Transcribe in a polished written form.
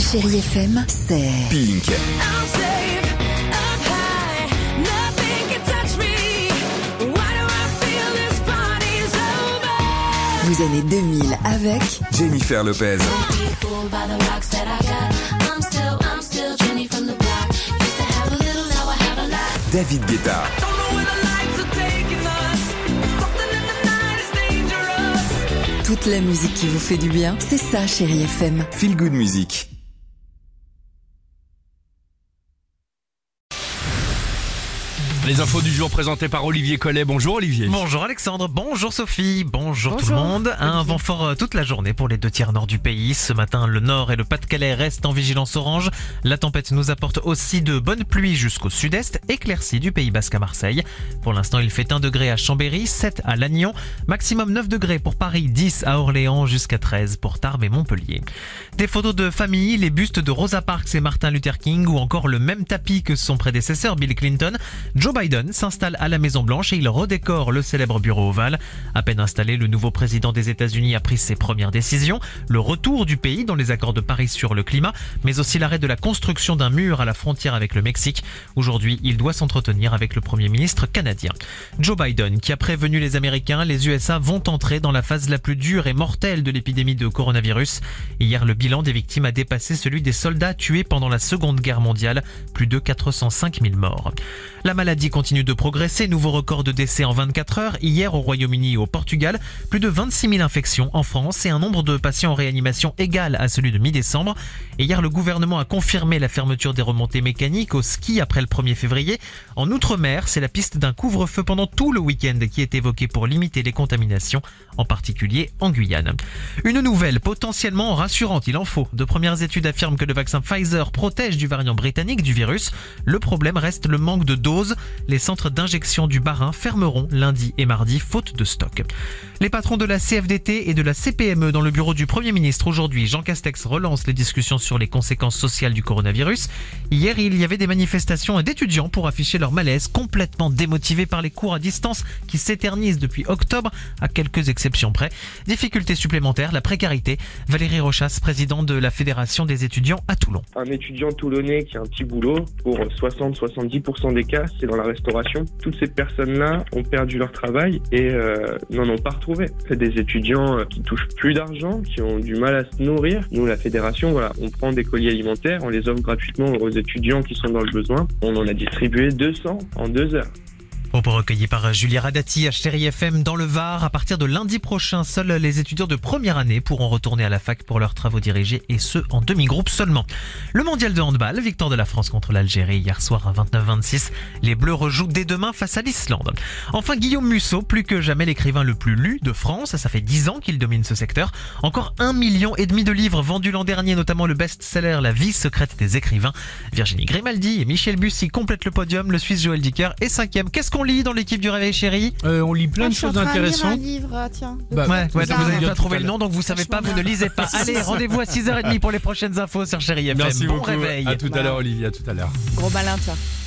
Chérie FM, c'est Pink. vous années 2000 avec Jennifer Lopez. David Guetta. toute la musique qui vous fait du bien. C'est ça, Chérie FM. Feel Good Music. Les infos du jour présentées par Olivier Collet. Bonjour Olivier. Bonjour Alexandre, bonjour Sophie, bonjour tout le monde. Un vent fort toute la journée pour les deux tiers nord du pays. Ce matin, le Nord et le Pas-de-Calais restent en vigilance orange. La tempête nous apporte aussi de bonnes pluies jusqu'au sud-est, éclaircies du Pays Basque à Marseille. Pour l'instant, il fait 1 degré à Chambéry, 7 à Lannion, maximum 9 degrés pour Paris, 10 à Orléans, jusqu'à 13 pour Tarbes et Montpellier. Des photos de famille, les bustes de Rosa Parks et Martin Luther King ou encore le même tapis que son prédécesseur Bill Clinton. Joe Biden s'installe à la Maison-Blanche et il redécore le célèbre bureau ovale. À peine installé, le nouveau président des États-Unis a pris ses premières décisions. Le retour du pays dans les accords de Paris sur le climat, mais aussi l'arrêt de la construction d'un mur à la frontière avec le Mexique. Aujourd'hui, il doit s'entretenir avec le Premier ministre canadien. Joe Biden, qui a prévenu les Américains, les USA vont entrer dans la phase la plus dure et mortelle de l'épidémie de coronavirus. Hier, le bilan des victimes a dépassé celui des soldats tués pendant la Seconde Guerre mondiale, plus de 405 000 morts. La maladie continue de progresser, nouveau record de décès en 24 heures. Hier, au Royaume-Uni et au Portugal, plus de 26 000 infections en France et un nombre de patients en réanimation égal à celui de mi-décembre. Et hier, le gouvernement a confirmé la fermeture des remontées mécaniques au ski après le 1er février. En Outre-mer, c'est la piste d'un couvre-feu pendant tout le week-end qui est évoquée pour limiter les contaminations, en particulier en Guyane. Une nouvelle potentiellement rassurante, il en faut. De premières études affirment que le vaccin Pfizer protège du variant britannique du virus. Le problème reste le manque de doses. Les centres d'injection du Bas-Rhin fermeront lundi et mardi, faute de stock. Les patrons de la CFDT et de la CPME dans le bureau du Premier ministre aujourd'hui, Jean Castex relance les discussions sur les conséquences sociales du coronavirus. Hier, il y avait des manifestations d'étudiants pour afficher leur malaise, complètement démotivés par les cours à distance qui s'éternisent depuis octobre, à quelques exceptions près. Difficultés supplémentaires, la précarité. Valérie Rochas, présidente de la Fédération des étudiants à Toulon. Un étudiant toulonnais qui a un petit boulot, pour 60-70% des cas, c'est dans la restauration. Toutes ces personnes-là ont perdu leur travail et n'en ont pas retrouvé. C'est des étudiants qui touchent plus d'argent, qui ont du mal à se nourrir. Nous, la fédération, on prend des colis alimentaires, on les offre gratuitement aux étudiants qui sont dans le besoin. On en a distribué 200 en 2 heures. Propos recueillis par Julie Radati à Chérie FM dans le Var. À partir de lundi prochain, seuls les étudiants de première année pourront retourner à la fac pour leurs travaux dirigés et ce en demi-groupe seulement. Le mondial de handball, victoire de la France contre l'Algérie hier soir à 29-26. Les Bleus rejouent dès demain face à l'Islande. Enfin, Guillaume Musso, plus que jamais l'écrivain le plus lu de France. Ça fait 10 ans qu'il domine ce secteur. Encore 1,5 million de livres vendus l'an dernier, notamment le best-seller La vie secrète des écrivains. Virginie Grimaldi et Michel Bussy complètent le podium. Le Suisse Joël Dicker est 5e. Qu'est-ce qu'on lit dans l'équipe du Réveil Chéri? On lit plein de choses intéressantes. Je suis en train de lire un livre, tiens. Vous n'avez pas trouvé le nom, donc vous savez pas, vous ne lisez pas. Allez, rendez-vous à 6h30 pour les prochaines infos sur Chéri FM. Merci bon beaucoup. réveil. À tout à l'heure Olivier, à tout à l'heure. Gros malin, tiens.